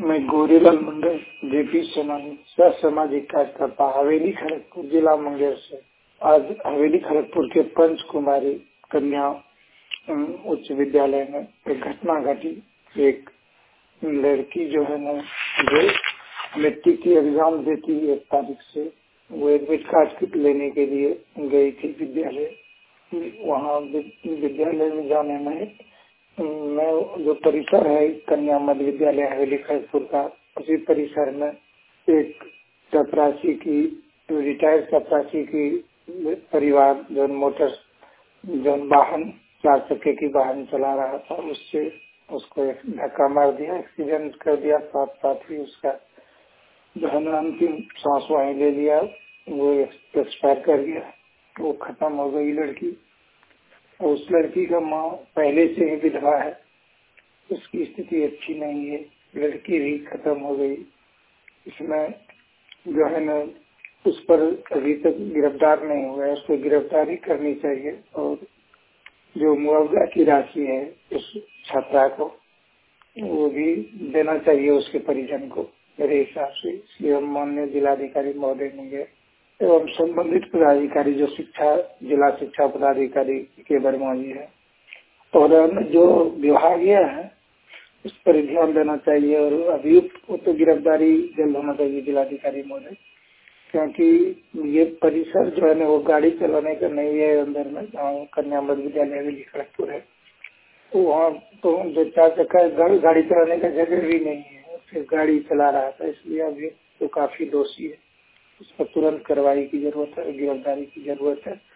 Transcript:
मैं गौरीलाल मंडल जेपी समाज सह सामाजिक कार्यकर्ता हवेली खड़गपुर जिला मुंगेर से आज हवेली खड़गपुर के पंच कुमारी कन्या उच्च विद्यालय में एक घटना घटी। एक लड़की जो है ना जो मैट्रिक की एग्जाम देती 1 तारीख से वो एडमिट कार्ड लेने के लिए गई थी विद्यालय। वहाँ विद्यालय में जाने में मैं जो परिसर है कन्या मध्य विद्यालय हवेली खड़गपुर का, उसी परिसर में एक चपरासी की रिटायर्ड चपरासी की परिवार जो वाहन 4 चक्के की वाहन चला रहा था, उससे उसको एक धक्का मार दिया, एक्सीडेंट कर दिया। साथ साथ ही उसका जो है ना अंतिम सांस वहीं ले लिया, वो एक्सपायर कर गया, वो खत्म हो गई लड़की। उस लड़की का माँ पहले से ही विधवा है, उसकी स्थिति अच्छी नहीं है, लड़की भी खत्म हो गई। इसमें जो है ना उस पर अभी तक गिरफ्तार नहीं हुआ है, उसको गिरफ्तारी करनी चाहिए और जो मुआवजा की राशि है उस छात्रा को वो भी देना चाहिए उसके परिजन को मेरे हिसाब से। इसलिए हम माननीय जिलाधिकारी महोदय होंगे एवं संबंधित पदाधिकारी जो जिला शिक्षा पदाधिकारी के वर्मा जी है और जो विभागीय है उस पर ध्यान देना चाहिए और अभियुक्त को तो गिरफ्तारी जल्द होना चाहिए जिलाधिकारी महोदय, क्योंकि ये परिसर जो है ना वो गाड़ी चलाने का नहीं है। अंदर में जहाँ कन्या मध्य विद्यालय हवेली खड़गपुर है तो वहाँ तो जो 4 चक्का गाड़ी चलाने का जगह भी नहीं है, फिर गाड़ी चला रहा था, इसलिए अभी तो काफी दोषी है। उस पर तुरंत कार्रवाई की जरूरत है, गिरफ्तारी की जरूरत है।